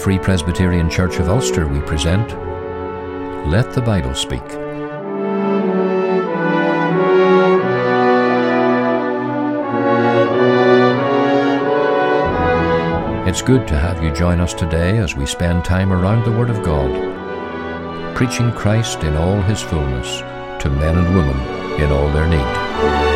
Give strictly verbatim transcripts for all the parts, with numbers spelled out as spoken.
Free Presbyterian Church of Ulster, we present Let the Bible Speak. It's good to have you join us today as we spend time around the Word of God, preaching Christ in all His fullness to men and women in all their need.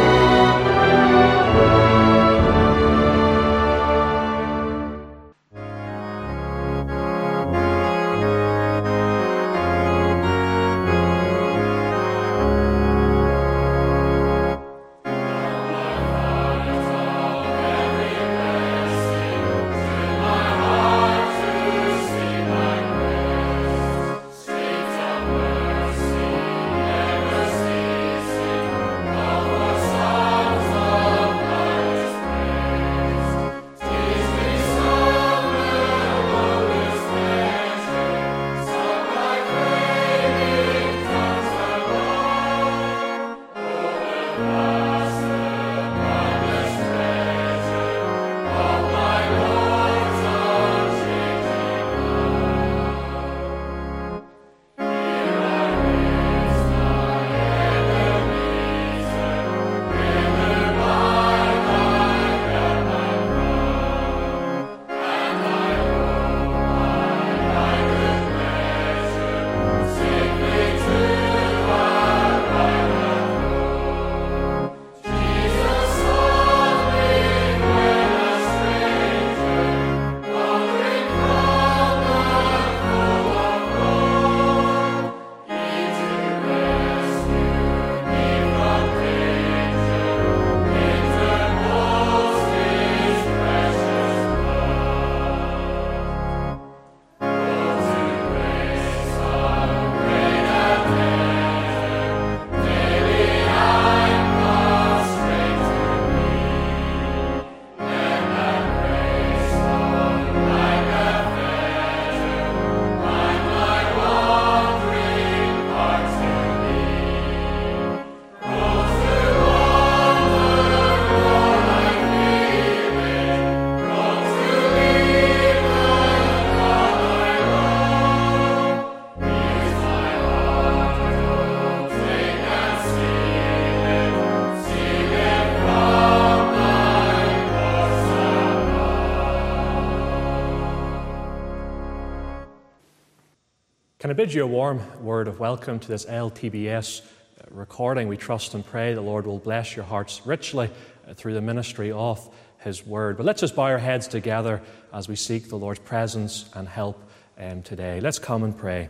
Can I bid you a warm word of welcome to this L T B S recording? We trust and pray the Lord will bless your hearts richly through the ministry of His Word. But let's just bow our heads together as we seek the Lord's presence and help um, today. Let's come and pray.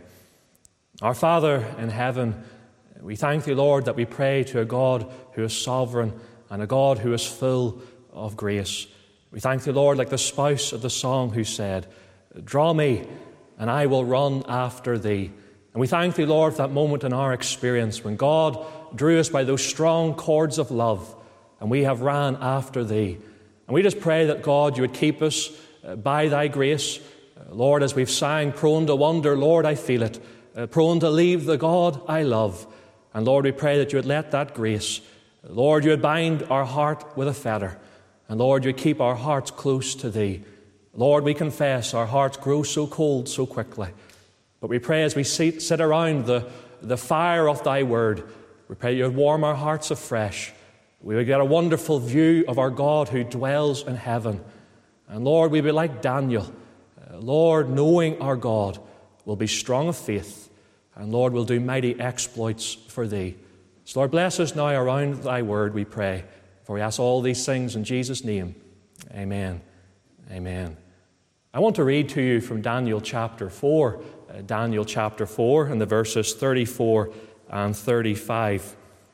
Our Father in heaven, we thank Thee, Lord, that we pray to a God who is sovereign and a God who is full of grace. We thank Thee, Lord, like the spouse of the song who said, "Draw me, and I will run after Thee." And we thank Thee, Lord, for that moment in our experience when God drew us by those strong cords of love and we have ran after Thee. And we just pray that, God, You would keep us uh, by Thy grace. Uh, Lord, as we've sang, prone to wander, Lord, I feel it. Uh, prone to leave the God I love. And Lord, we pray that You would let that grace, uh, Lord, You would bind our heart with a fetter. And Lord, You would keep our hearts close to Thee. Lord, we confess our hearts grow so cold so quickly. But we pray as we sit, sit around the, the fire of Thy Word, we pray You would warm our hearts afresh. We would get a wonderful view of our God who dwells in heaven. And Lord, we be like Daniel. Uh, Lord, knowing our God, will be strong of faith. And Lord, we'll do mighty exploits for Thee. So Lord, bless us now around Thy Word, we pray. For we ask all these things in Jesus' name. Amen. Amen. I want to read to you from Daniel chapter four, uh, Daniel chapter four, and the verses thirty-four and thirty-five.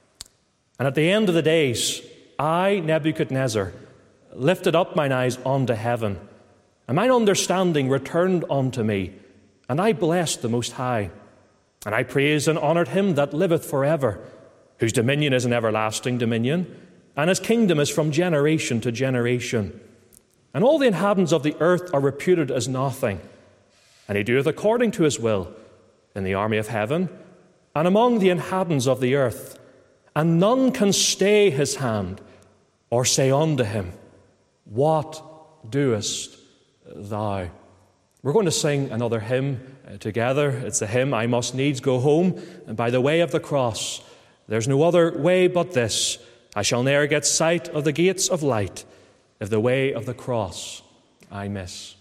And at the end of the days, I, Nebuchadnezzar, lifted up mine eyes unto heaven, and mine understanding returned unto me, and I blessed the Most High. And I praised and honoured Him that liveth forever, whose dominion is an everlasting dominion, and His kingdom is from generation to generation. And all the inhabitants of the earth are reputed as nothing. And He doeth according to His will in the army of heaven and among the inhabitants of the earth. And none can stay His hand or say unto Him, What doest thou? We're going to sing another hymn uh, together. It's the hymn, I Must Needs Go Home, and by the way of the cross. There's no other way but this. I shall ne'er get sight of the gates of light if the way of the cross I miss.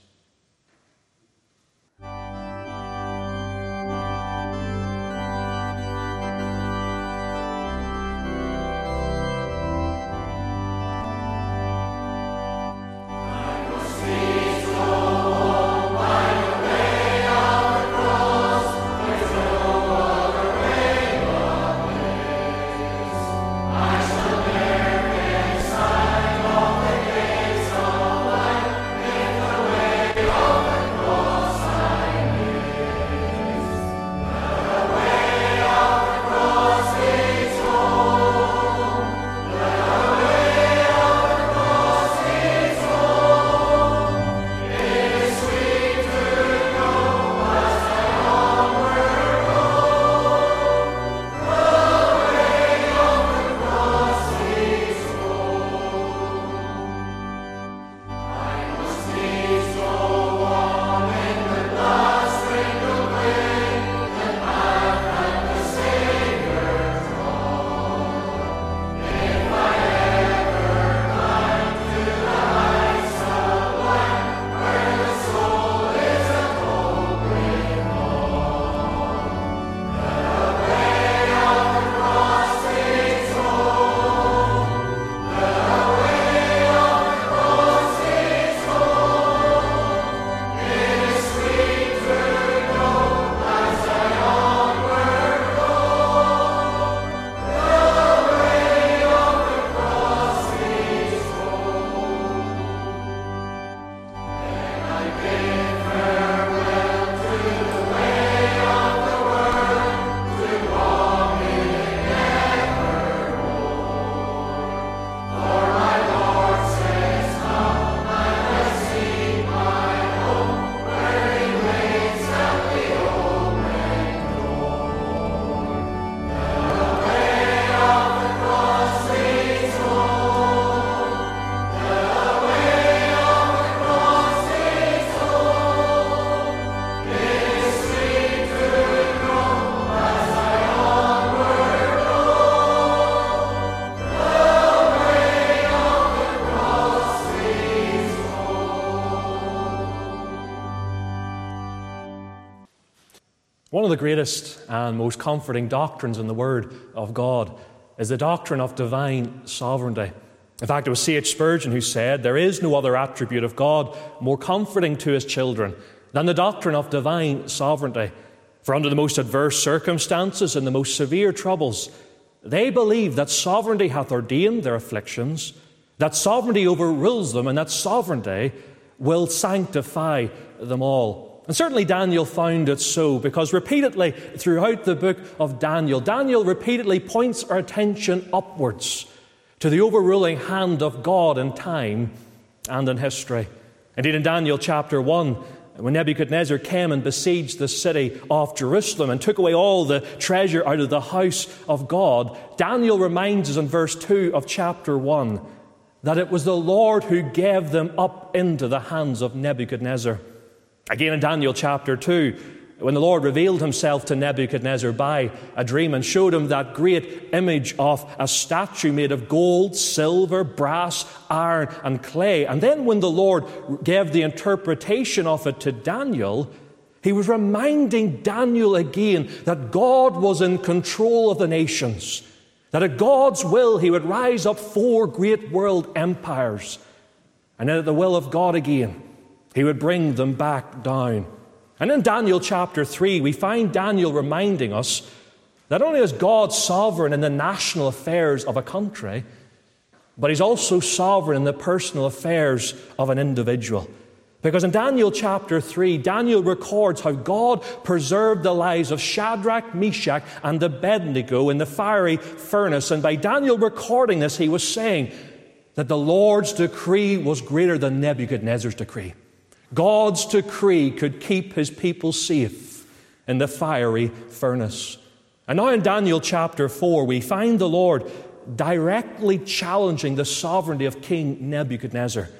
One of the greatest and most comforting doctrines in the Word of God is the doctrine of divine sovereignty. In fact, it was C H Spurgeon who said, "There is no other attribute of God more comforting to his children than the doctrine of divine sovereignty. For under the most adverse circumstances and the most severe troubles, they believe that sovereignty hath ordained their afflictions, that sovereignty overrules them, and that sovereignty will sanctify them all." And certainly Daniel found it so, because repeatedly throughout the book of Daniel, Daniel repeatedly points our attention upwards to the overruling hand of God in time and in history. Indeed, in Daniel chapter one, when Nebuchadnezzar came and besieged the city of Jerusalem and took away all the treasure out of the house of God, Daniel reminds us in verse two of chapter one that it was the Lord who gave them up into the hands of Nebuchadnezzar. Again in Daniel chapter two, when the Lord revealed himself to Nebuchadnezzar by a dream and showed him that great image of a statue made of gold, silver, brass, iron, and clay. And then when the Lord gave the interpretation of it to Daniel, he was reminding Daniel again that God was in control of the nations, that at God's will he would rise up four great world empires, and then at the will of God again, he would bring them back down. And in Daniel chapter three, we find Daniel reminding us that not only is God sovereign in the national affairs of a country, but he's also sovereign in the personal affairs of an individual. Because in Daniel chapter three, Daniel records how God preserved the lives of Shadrach, Meshach, and Abednego in the fiery furnace. And by Daniel recording this, he was saying that the Lord's decree was greater than Nebuchadnezzar's decree. God's decree could keep his people safe in the fiery furnace. And now in Daniel chapter four, we find the Lord directly challenging the sovereignty of King Nebuchadnezzar.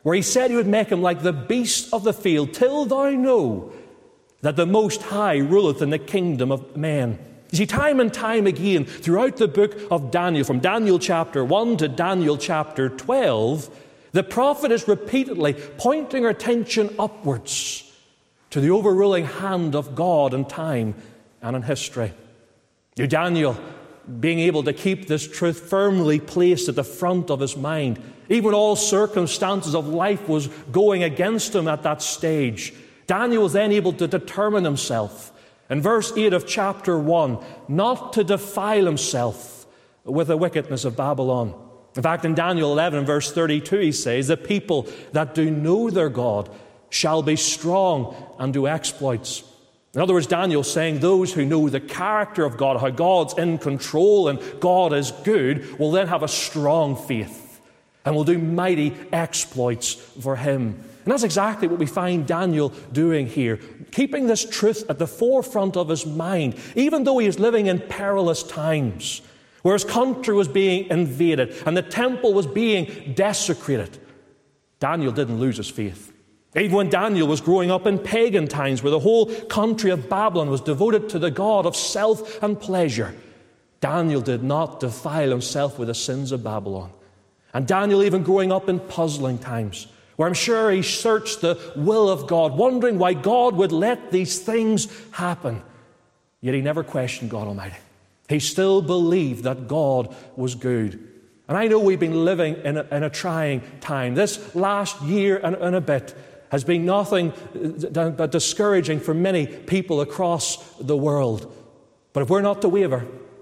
where he said he would make him like the beasts of the field, till thou know that the Most High ruleth in the kingdom of men. You see, time and time again, throughout the book of Daniel, from Daniel chapter one to Daniel chapter twelve, the prophet is repeatedly pointing our attention upwards to the overruling hand of God in time and in history. You, Daniel, being able to keep this truth firmly placed at the front of his mind, even when all circumstances of life was going against him at that stage, Daniel was then able to determine himself, in verse eight of chapter one, not to defile himself with the wickedness of Babylon. In fact, in Daniel eleven, verse thirty-two, he says, the people that do know their God shall be strong and do exploits. In other words, Daniel's saying those who know the character of God, how God's in control and God is good, will then have a strong faith and will do mighty exploits for him. And that's exactly what we find Daniel doing here, keeping this truth at the forefront of his mind, even though he is living in perilous times, where his country was being invaded and the temple was being desecrated. Daniel didn't lose his faith. Even when Daniel was growing up in pagan times, where the whole country of Babylon was devoted to the god of self and pleasure, Daniel did not defile himself with the sins of Babylon. And Daniel, even growing up in puzzling times, where I'm sure he searched the will of God, wondering why God would let these things happen, yet he never questioned God Almighty. He still believed that God was good. And I know we've been living in a, in a trying time. This last year and, and a bit has been nothing but discouraging for many people across the world. But if we're not to waver,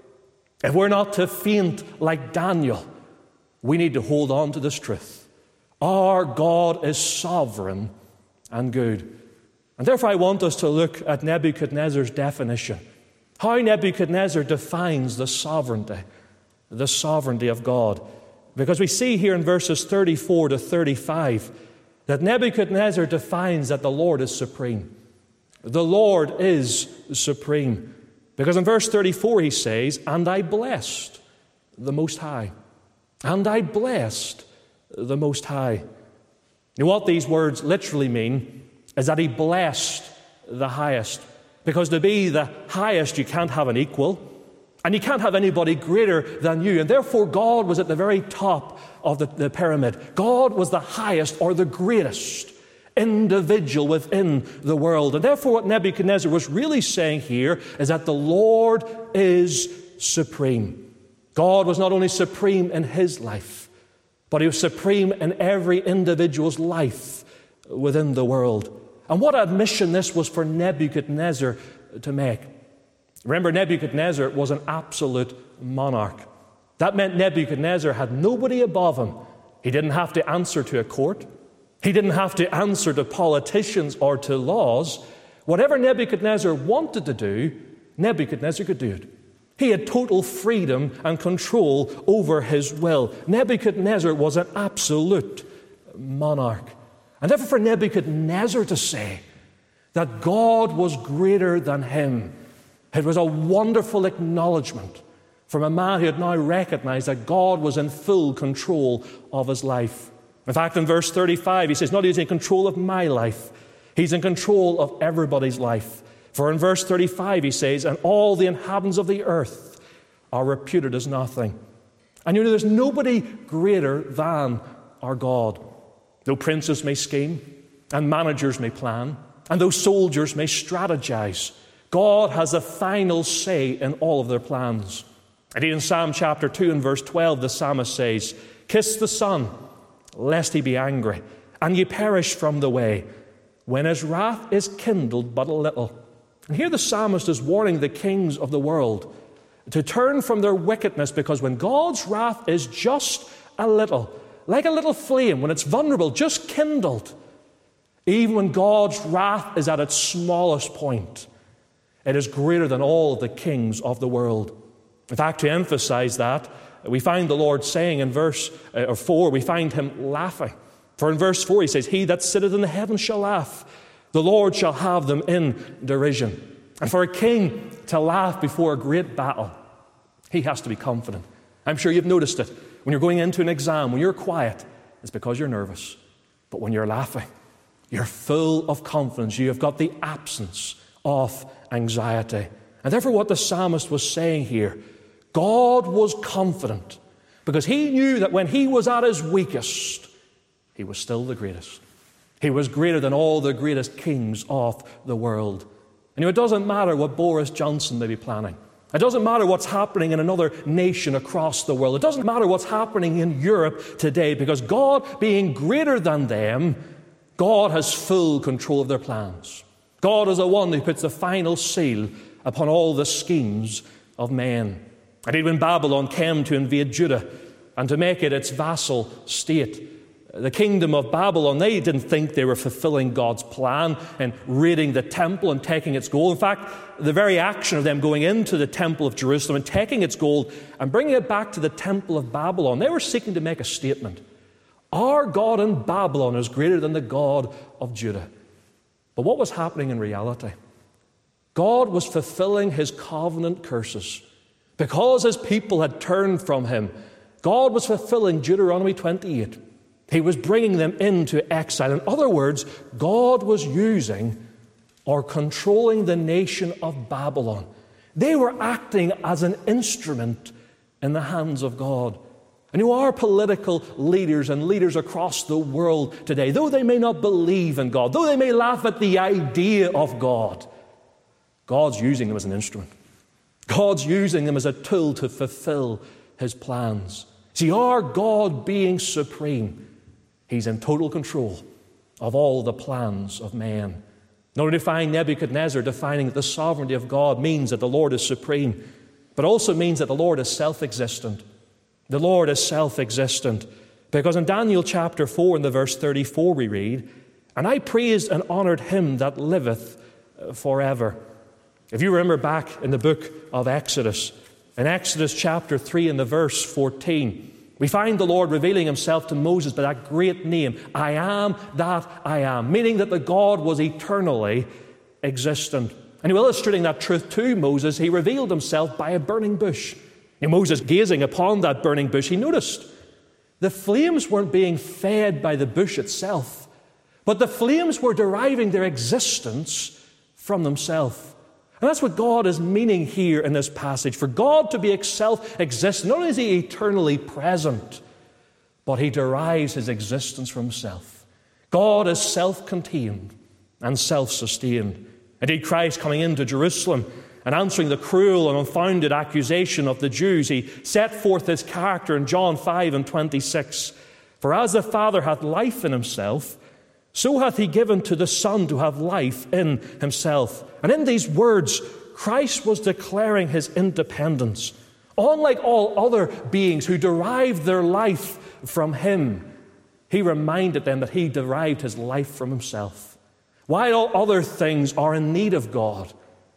if we're not to faint like Daniel, we need to hold on to this truth. Our God is sovereign and good. And therefore I want us to look at Nebuchadnezzar's definition. How Nebuchadnezzar defines the sovereignty, the sovereignty of God. Because we see here in verses thirty-four to thirty-five that Nebuchadnezzar defines that the Lord is supreme. The Lord is supreme. Because in verse thirty-four he says, and I blessed the Most High. And I blessed the Most High. Now what these words literally mean is that he blessed the highest. Because to be the highest, you can't have an equal. And you can't have anybody greater than you. And therefore God was at the very top of the, the pyramid. God was the highest or the greatest individual within the world. And therefore what Nebuchadnezzar was really saying here is that the Lord is supreme. God was not only supreme in his life, but he was supreme in every individual's life within the world. And what admission this was for Nebuchadnezzar to make. Remember, Nebuchadnezzar was an absolute monarch. That meant Nebuchadnezzar had nobody above him. He didn't have to answer to a court. He didn't have to answer to politicians or to laws. Whatever Nebuchadnezzar wanted to do, Nebuchadnezzar could do it. He had total freedom and control over his will. Nebuchadnezzar was an absolute monarch. And therefore for Nebuchadnezzar to say that God was greater than him, it was a wonderful acknowledgement from a man who had now recognized that God was in full control of his life. In fact, in verse thirty-five, he says, not he's in control of my life, he's in control of everybody's life. For in verse thirty-five, he says, and all the inhabitants of the earth are reputed as nothing. And you know, there's nobody greater than our God. Though princes may scheme, and managers may plan, and though soldiers may strategize, God has a final say in all of their plans. And in Psalm chapter two and verse twelve, the psalmist says, kiss the Son, lest he be angry, and ye perish from the way, when his wrath is kindled but a little. And here the psalmist is warning the kings of the world to turn from their wickedness, because when God's wrath is just a little, like a little flame, when it's vulnerable, just kindled, even when God's wrath is at its smallest point, it is greater than all the kings of the world. In fact, to emphasize that, we find the Lord saying in verse uh, four, we find him laughing. For in verse four he says, he that sitteth in the heavens shall laugh. The Lord shall have them in derision. And for a king to laugh before a great battle, he has to be confident. I'm sure you've noticed it. When you're going into an exam, when you're quiet, it's because you're nervous. But when you're laughing, you're full of confidence. You have got the absence of anxiety. And therefore what the psalmist was saying here, God was confident because he knew that when he was at his weakest, he was still the greatest. He was greater than all the greatest kings of the world. And you know, it doesn't matter what Boris Johnson may be planning. It doesn't matter what's happening in another nation across the world. It doesn't matter what's happening in Europe today, because God, being greater than them, God has full control of their plans. God is the one who puts the final seal upon all the schemes of men. Indeed, when Babylon came to invade Judah and to make it its vassal state, the kingdom of Babylon, they didn't think they were fulfilling God's plan and raiding the temple and taking its gold. In fact, the very action of them going into the temple of Jerusalem and taking its gold and bringing it back to the temple of Babylon, they were seeking to make a statement. Our God in Babylon is greater than the God of Judah. But what was happening in reality? God was fulfilling his covenant curses. Because his people had turned from him, God was fulfilling Deuteronomy twenty-eight. He was bringing them into exile. In other words, God was using or controlling the nation of Babylon. They were acting as an instrument in the hands of God. And you are political leaders and leaders across the world today, though they may not believe in God, though they may laugh at the idea of God, God's using them as an instrument. God's using them as a tool to fulfill his plans. See, our God being supreme, he's in total control of all the plans of man. Not only find Nebuchadnezzar defining that the sovereignty of God means that the Lord is supreme, but also means that the Lord is self-existent. The Lord is self-existent. Because in Daniel chapter four, in the verse thirty-four, we read, "And I praised and honored him that liveth forever." If you remember back in the book of Exodus, in Exodus chapter three, in the verse fourteen, we find the Lord revealing himself to Moses by that great name, I am that I am, meaning that the God was eternally existent. And illustrating that truth to Moses, he revealed himself by a burning bush. And Moses, gazing upon that burning bush, he noticed the flames weren't being fed by the bush itself, but the flames were deriving their existence from themselves. And that's what God is meaning here in this passage. For God to be self-existent, not only is he eternally present, but he derives his existence from himself. God is self-contained and self-sustained. Indeed, Christ coming into Jerusalem and answering the cruel and unfounded accusation of the Jews, he set forth his character in John five and twenty-six. For as the Father hath life in himself, so hath he given to the Son to have life in himself. And in these words, Christ was declaring his independence. Unlike all other beings who derived their life from him, he reminded them that he derived his life from himself. While all other things are in need of God,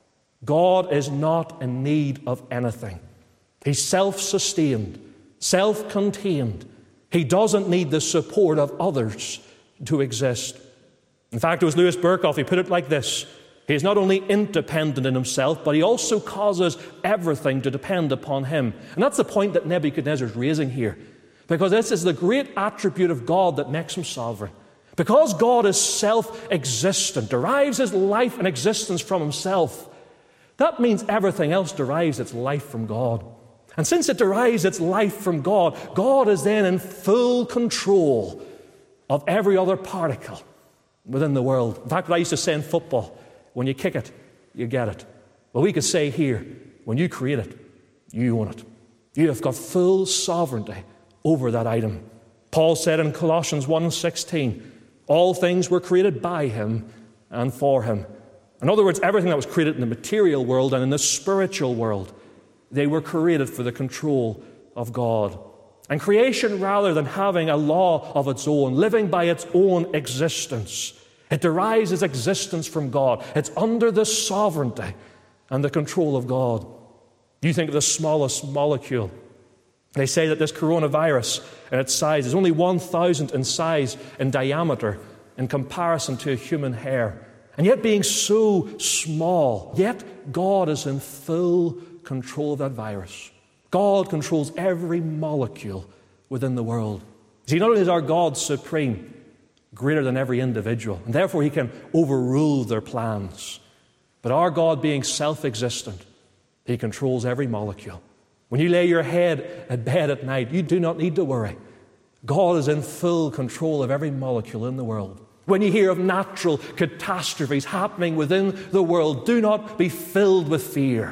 God is not in need of anything. He's self-sustained, self-contained. He doesn't need the support of others to exist. In fact, it was Louis Berkhoff, he put it like this: he is not only independent in himself, but he also causes everything to depend upon him. And that's the point that Nebuchadnezzar is raising here, because this is the great attribute of God that makes him sovereign. Because God is self-existent, derives his life and existence from himself, that means everything else derives its life from God. And since it derives its life from God, God is then in full control of every other particle within the world. In fact, what I used to say in football, when you kick it, you get it. Well, we could say here, when you create it, you own it. You have got full sovereignty over that item. Paul said in Colossians one sixteen, all things were created by him and for him. In other words, everything that was created in the material world and in the spiritual world, they were created for the control of God. And creation, rather than having a law of its own, living by its own existence, it derives its existence from God. It's under the sovereignty and the control of God. You think of the smallest molecule. They say that this coronavirus in its size is only one thousandth in size in diameter in comparison to a human hair. And yet being so small, yet God is in full control of that virus. God controls every molecule within the world. See, not only is our God supreme, greater than every individual, and therefore he can overrule their plans. But our God, being self-existent, he controls every molecule. When you lay your head at bed at night, you do not need to worry. God is in full control of every molecule in the world. When you hear of natural catastrophes happening within the world, do not be filled with fear.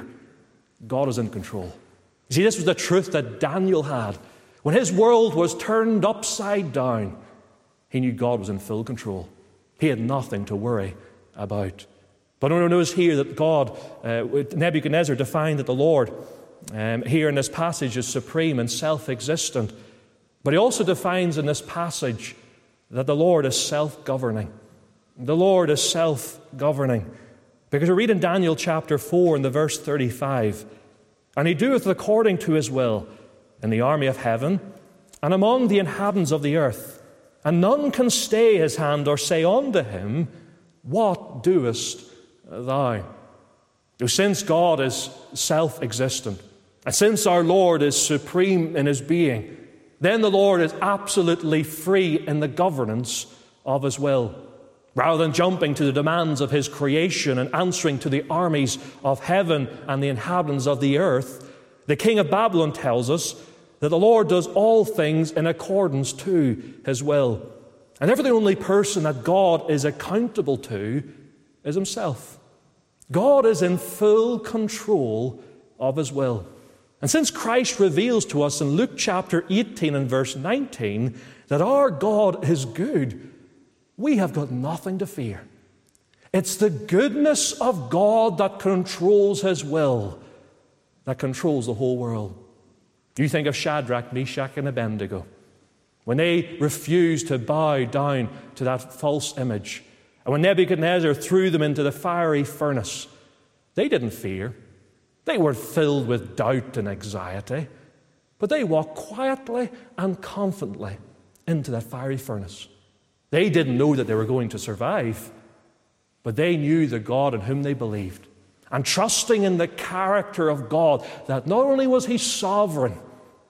God is in control. You see, this was the truth that Daniel had. When his world was turned upside down, he knew God was in full control. He had nothing to worry about. But I notice here that God, uh, Nebuchadnezzar defined that the Lord um, here in this passage is supreme and self-existent. But he also defines in this passage that the Lord is self-governing. The Lord is self-governing. Because we read in Daniel chapter four in the verse thirty-five, "And he doeth according to his will in the army of heaven and among the inhabitants of the earth. And none can stay his hand or say unto him, What doest thou?" Now, since God is self-existent, and since our Lord is supreme in his being, then the Lord is absolutely free in the governance of his will. Rather than jumping to the demands of his creation and answering to the armies of heaven and the inhabitants of the earth, the king of Babylon tells us that the Lord does all things in accordance to his will. And therefore the only person that God is accountable to is himself. God is in full control of his will. And since Christ reveals to us in Luke chapter eighteen and verse nineteen that our God is good, we have got nothing to fear. It's the goodness of God that controls his will, that controls the whole world. You think of Shadrach, Meshach, and Abednego. When they refused to bow down to that false image, and when Nebuchadnezzar threw them into the fiery furnace, they didn't fear. They were filled with doubt and anxiety, but they walked quietly and confidently into that fiery furnace. They didn't know that they were going to survive, but they knew the God in whom they believed. And trusting in the character of God, that not only was he sovereign,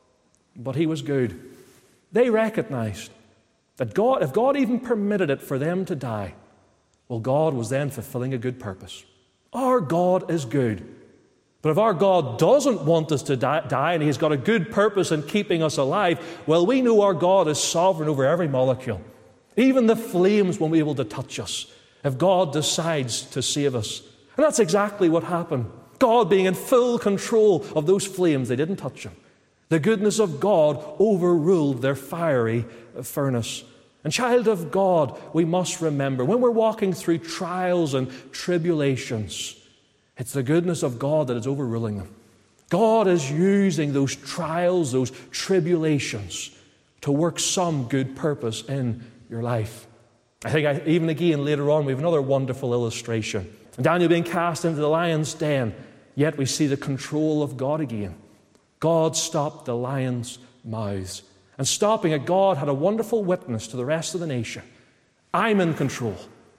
but he was good. They recognized that God, if God even permitted it for them to die, well, God was then fulfilling a good purpose. Our God is good. But if our God doesn't want us to die, die and he's got a good purpose in keeping us alive, well, we know our God is sovereign over every molecule. Even the flames won't be able to touch us if God decides to save us. And that's exactly what happened. God being in full control of those flames, they didn't touch him. The goodness of God overruled their fiery furnace. And child of God, we must remember, when we're walking through trials and tribulations, it's the goodness of God that is overruling them. God is using those trials, those tribulations, to work some good purpose in your life. I think I, even again later on we have another wonderful illustration. Daniel being cast into the lion's den, yet we see the control of God again. God stopped the lions' mouths. And stopping it, God had a wonderful witness to the rest of the nation. I'm in control.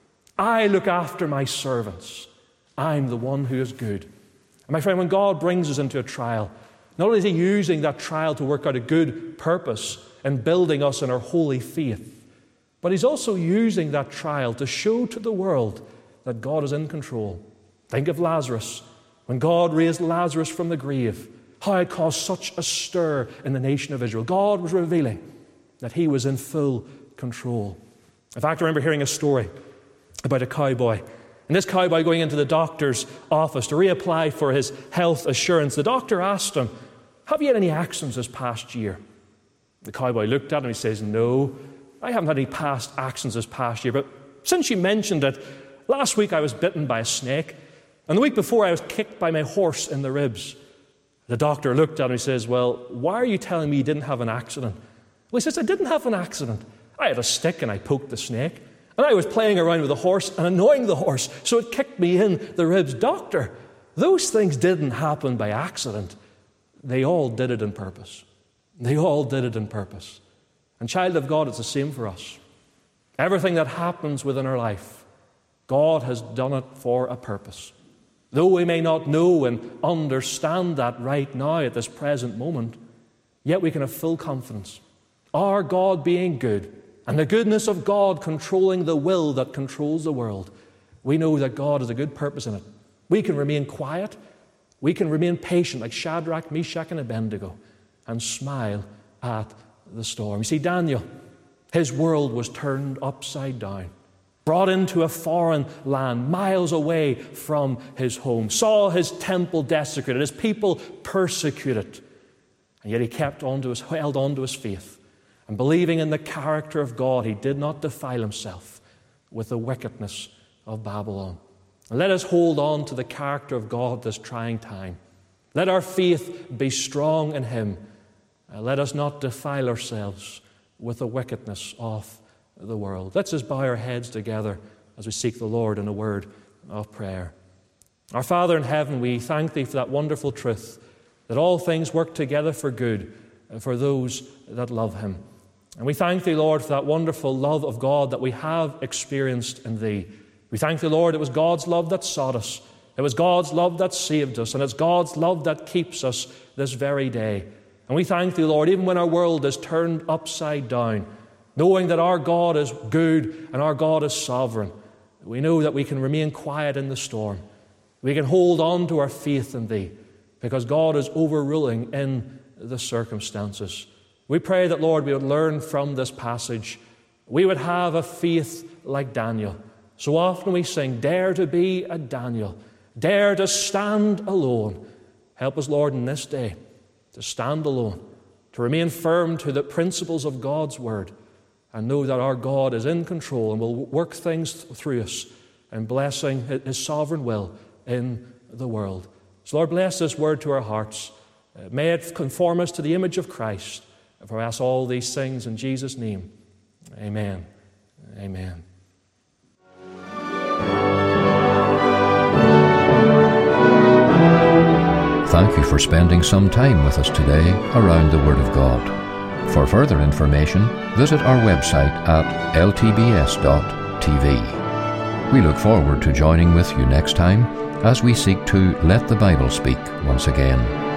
I look after my servants. I'm the one who is good. And my friend, when God brings us into a trial, not only is he using that trial to work out a good purpose in building us in our holy faith, but he's also using that trial to show to the world that God is in control. Think of Lazarus. When God raised Lazarus from the grave, how it caused such a stir in the nation of Israel. God was revealing that he was in full control. In fact, I remember hearing a story about a cowboy. And this cowboy going into the doctor's office to reapply for his health assurance, the doctor asked him, have you had any accidents this past year? The cowboy looked at him and he says, no, I haven't had any past accidents this past year, but since you mentioned it, last week I was bitten by a snake, and the week before I was kicked by my horse in the ribs. The doctor looked at him and he says, well, why are you telling me you didn't have an accident? Well, he says, I didn't have an accident. I had a stick and I poked the snake. And I was playing around with the horse and annoying the horse, so it kicked me in the ribs. Doctor, those things didn't happen by accident. They all did it on purpose. They all did it on purpose. And child of God, it's the same for us. Everything that happens within our life, God has done it for a purpose. Though we may not know and understand that right now at this present moment, yet we can have full confidence. Our God being good and the goodness of God controlling the will that controls the world, we know that God has a good purpose in it. We can remain quiet. We can remain patient like Shadrach, Meshach, and Abednego and smile at the storm. You see, Daniel, his world was turned upside down, brought into a foreign land, miles away from his home, saw his temple desecrated, his people persecuted, and yet he kept on to his, held on to his faith. And believing in the character of God, he did not defile himself with the wickedness of Babylon. And let us hold on to the character of God this trying time. Let our faith be strong in him. Uh, let us not defile ourselves with the wickedness of the world. Let's just bow our heads together as we seek the Lord in a word of prayer. Our Father in heaven, we thank thee for that wonderful truth that all things work together for good for those that love him. And we thank thee, Lord, for that wonderful love of God that we have experienced in thee. We thank thee, Lord, it was God's love that sought us. It was God's love that saved us. And it's God's love that keeps us this very day. And we thank thee, Lord, even when our world is turned upside down, knowing that our God is good and our God is sovereign, we know that we can remain quiet in the storm. We can hold on to our faith in thee because God is overruling in the circumstances. We pray that, Lord, we would learn from this passage. We would have a faith like Daniel. So often we sing, dare to be a Daniel, dare to stand alone. Help us, Lord, in this day to stand alone, to remain firm to the principles of God's word, and know that our God is in control and will work things through us and blessing his sovereign will in the world. So, Lord, bless this word to our hearts. May it conform us to the image of Christ. For I ask all these things in Jesus' name. Amen. Amen. Thank you for spending some time with us today around the Word of God. For further information, visit our website at l t b s dot t v. We look forward to joining with you next time as we seek to let the Bible speak once again.